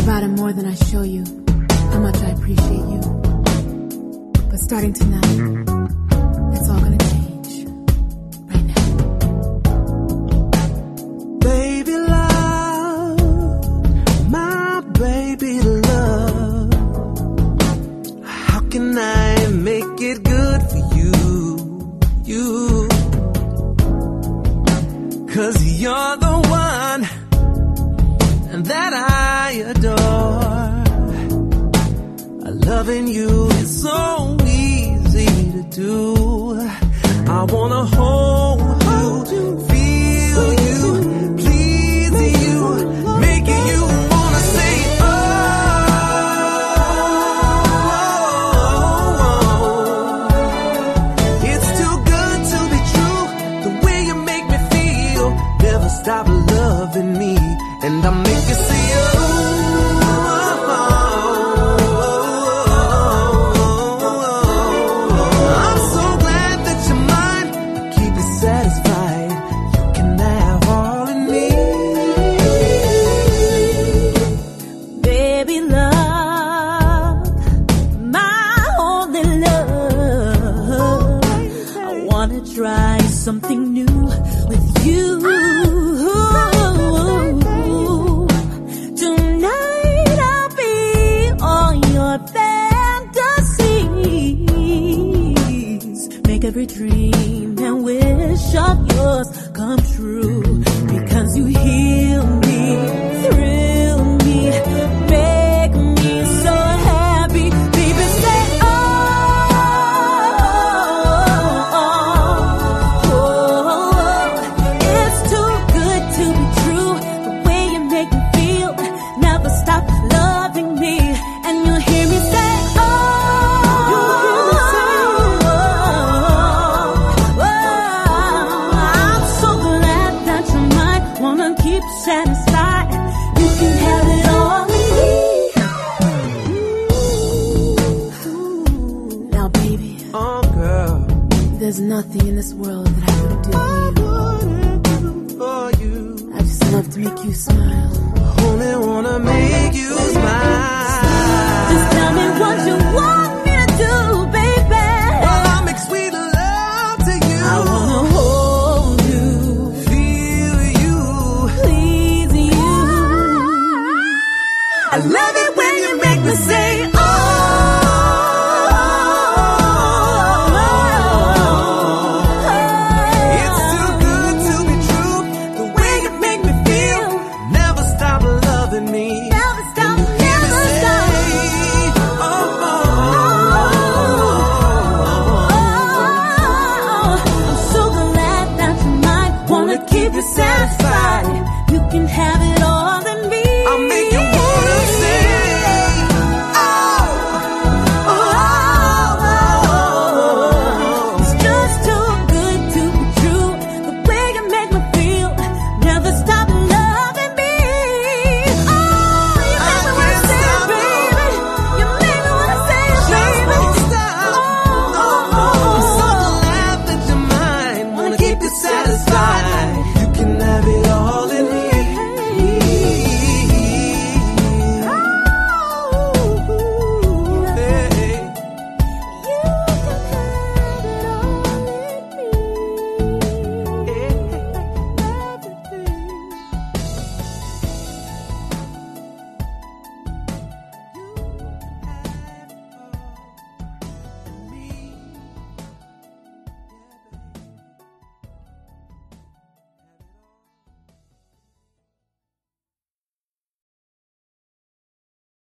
about it more than I show you how much I appreciate you. But starting tonight, it's all gonna change. Right now. Baby love, my baby love, how can I make it good for you? Cause you're the one that I adore. Loving you is so easy to do. I wanna hold you, feel you, please you, making you wanna say oh. It's too good to be true. The way you make me feel. Never stop loving me, and I make you say oh. Try something new with you. Tonight I'll be all your fantasies. Make every dream and wish of yours come true. Because you heal me, thrill me, make me so happy. Baby, say oh. Satisfied, you can have it all with me. Now, baby, oh girl, there's nothing in this world that I wouldn't do for you. I just love to make you smile. Only wanna make you smile. Just tell me what you want me to do, baby. Well, I'll make sweet love to you. I wanna hold you, feel you, please you. I love it when you make me say oh. It's too good to be true. The way you make me feel. Never stop loving me. Never stop, never stop. I'm so glad that you might wanna keep you satisfied. You can have it all.